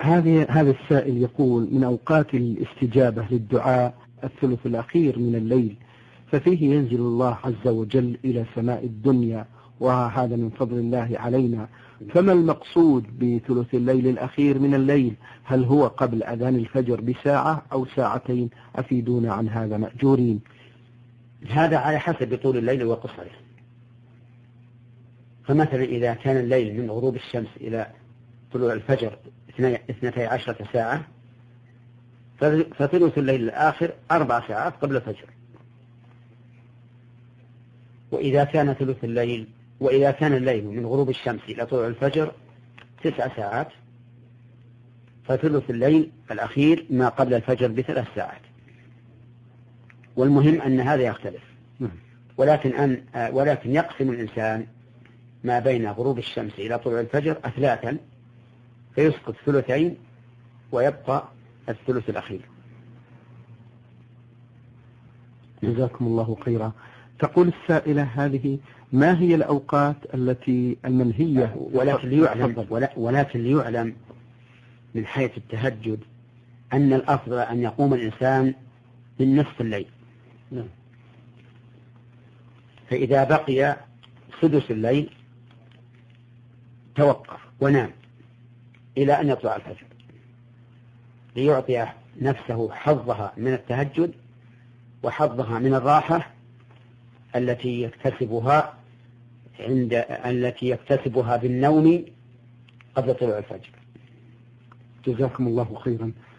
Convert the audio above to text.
هذا السائل يقول: من أوقات الاستجابة للدعاء الثلث الأخير من الليل، ففيه ينزل الله عز وجل إلى سماء الدنيا، وهذا من فضل الله علينا، فما المقصود بثلث الليل الأخير من الليل؟ هل هو قبل أذان الفجر بساعة أو ساعتين؟ أفيدونا عن هذا مأجورين. هذا على حسب طول الليل وقصره. فمثلا إذا كان الليل من غروب الشمس إلى طلوع الفجر 12 ساعة، فثلث الليل الآخر 4 ساعات قبل الفجر. وإذا كان الليل من غروب الشمس إلى طلوع الفجر 9 ساعات، فثلث الليل الأخير ما قبل الفجر ب3 ساعات. والمهم أن هذا يختلف، ولكن يقسم الإنسان ما بين غروب الشمس إلى طلوع الفجر 3، فيسقط 2 ويبقى الثلث الأخير. جزاكم الله خيرا. تقول السائلة هذه: ما هي الأوقات التي المنهية؟ ولكن ليعلم من حيث التهجد أن الأفضل أن يقوم الإنسان من نصف الليل. فإذا بقي سدس الليل توقف ونام إلى أن يطلع الفجر، ليعطي نفسه حظها من التهجد وحظها من الراحة التي يكتسبها بالنوم قبل طلوع الفجر. جزاكم الله خيرا.